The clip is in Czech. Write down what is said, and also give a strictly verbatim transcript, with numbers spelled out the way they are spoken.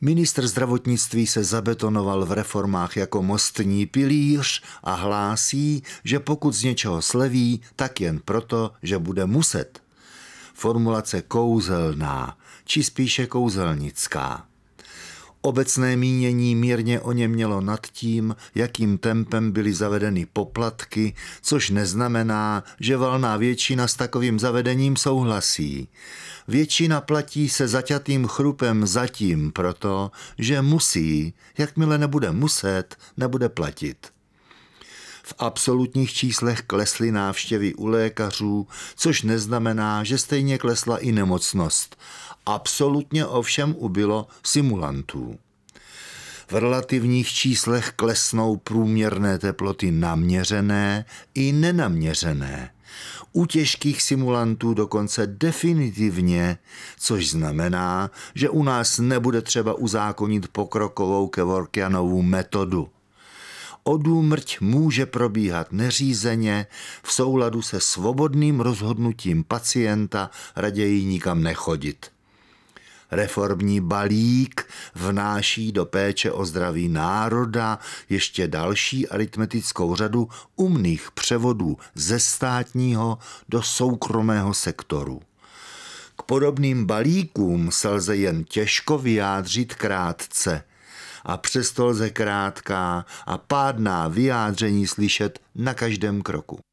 Ministr zdravotnictví se zabetonoval v reformách jako mostní pilíř a hlásí, že pokud z něčeho sleví, tak jen proto, že bude muset. Formulace kouzelná, či spíše kouzelnická. Obecné mínění mírně oněmělo nad tím, jakým tempem byly zavedeny poplatky, což neznamená, že valná většina s takovým zavedením souhlasí. Většina platí se zaťatým chrupem zatím proto, že musí, jakmile nebude muset, nebude platit. V absolutních číslech klesly návštěvy u lékařů, což neznamená, že stejně klesla i nemocnost. Absolutně ovšem ubylo simulantů. V relativních číslech klesnou průměrné teploty naměřené i nenaměřené. U těžkých simulantů dokonce definitivně, což znamená, že u nás nebude třeba uzákonit pokrokovou Kevorkianovu metodu. Odúmrť může probíhat neřízeně v souladu se svobodným rozhodnutím pacienta raději nikam nechodit. Reformní balík vnáší do péče o zdraví národa ještě další aritmetickou řadu umných převodů ze státního do soukromého sektoru. K podobným balíkům se lze jen těžko vyjádřit krátce, a přesto lze krátká a pádná vyjádření slyšet na každém kroku.